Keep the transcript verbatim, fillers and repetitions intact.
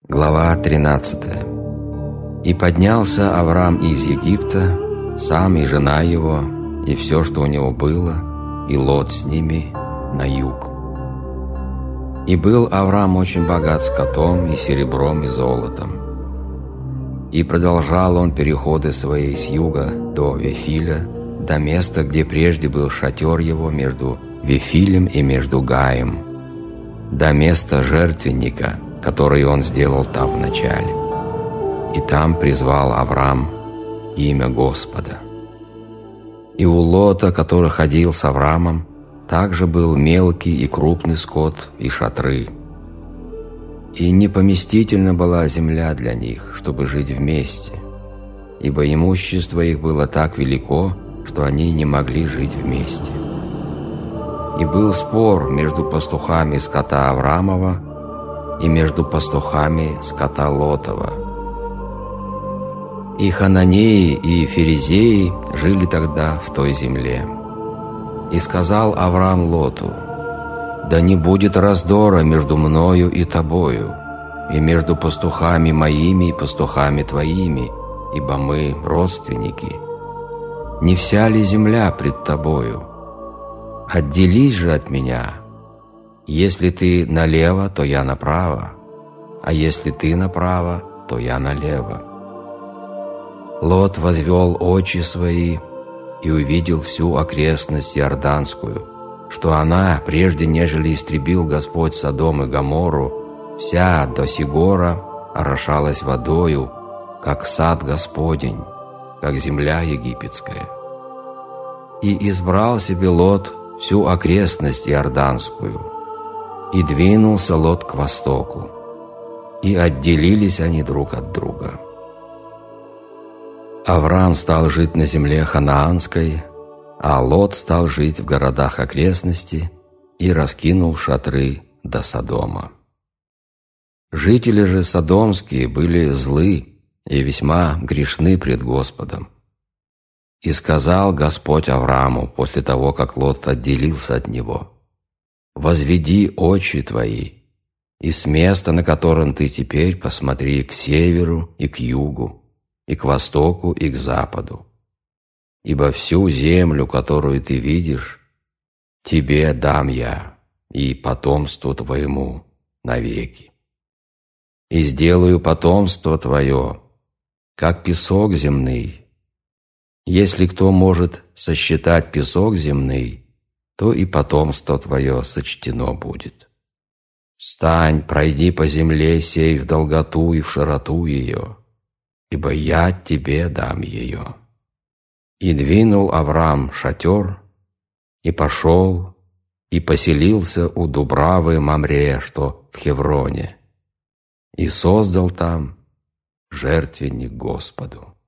Глава тринадцатая. «И поднялся Авраам из Египта, сам и жена его, и все, что у него было, и Лот с ними, на юг. И был Авраам очень богат скотом, и серебром, и золотом. И продолжал он переходы свои с юга до Вифиля, до места, где прежде был шатер его между Вифилем и между Гаем, до места жертвенника, который он сделал там вначале. И там призвал Авраам имя Господа. И у Лота, который ходил с Авраамом, также был мелкий и крупный скот и шатры. И непоместительна была земля для них, чтобы жить вместе, ибо имущество их было так велико, что они не могли жить вместе. И был спор между пастухами скота Авраамова и между пастухами скота Лотова. И хананеи, и ферезеи жили тогда в той земле. И сказал Авраам Лоту: «Да не будет раздора между мною и тобою, и между пастухами моими и пастухами твоими, ибо мы родственники. Не вся ли земля пред тобою? Отделись же от меня. Если ты налево, то я направо, а если ты направо, то я налево». Лот возвел очи свои и увидел всю окрестность Иорданскую, что она, прежде нежели истребил Господь Содом и Гоморру, вся до Сигора орошалась водою, как сад Господень, как земля египетская. И избрал себе Лот всю окрестность Иорданскую, и двинулся Лот к востоку, и отделились они друг от друга. Авраам стал жить на земле ханаанской, а Лот стал жить в городах окрестности и раскинул шатры до Содома. Жители же содомские были злы и весьма грешны пред Господом. И сказал Господь Аврааму после того, как Лот отделился от него: «Возведи очи твои, и с места, на котором ты теперь, посмотри к северу и к югу, и к востоку, и к западу. Ибо всю землю, которую ты видишь, тебе дам я и потомству твоему навеки. И сделаю потомство твое, как песок земный. Если кто может сосчитать песок земный, то и потомство твое сочтено будет. Встань, пройди по земле сей в долготу и в широту ее, ибо я тебе дам ее». И двинул Авраам шатер, и пошел, и поселился у Дубравы Мамре, что в Хевроне, и создал там жертвенник Господу.